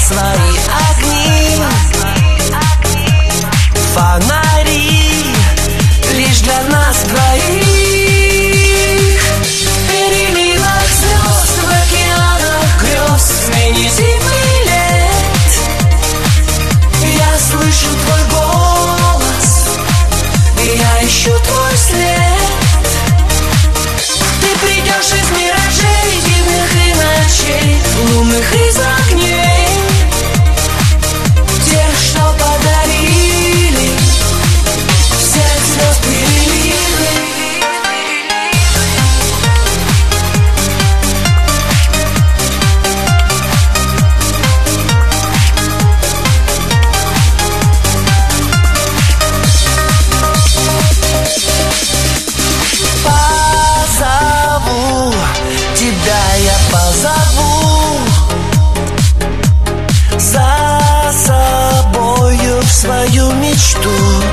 свои огни, фонари лишь для нас двоих. Переливать звезд в океанах грез, смене зимы лет. Я слышу твой голос, я ищу твой след. Ты придешь из миражей, дивных и ночей, лунных из огней, тех, что подарили всех звезд переливы. Позову тебя, я позову за собою в свою мечту.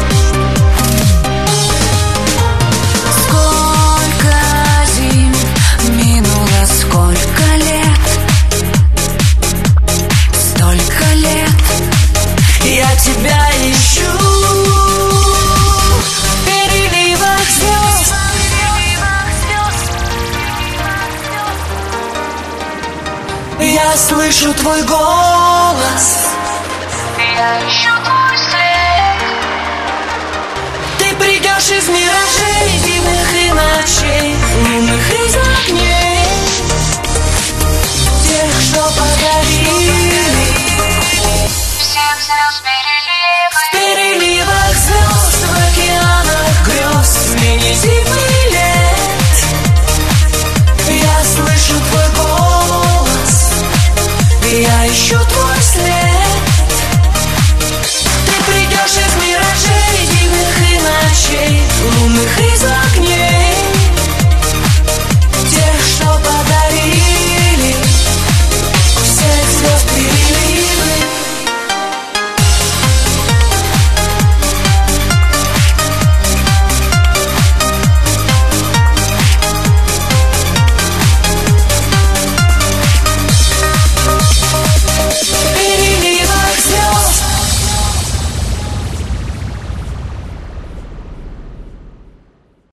Сколько зим минуло, сколько лет, столько лет. Я тебя ищу. Переливах звезд, я слышу твой голос, Я ищу твой след. ты придешь из миражей, дивных и ночей,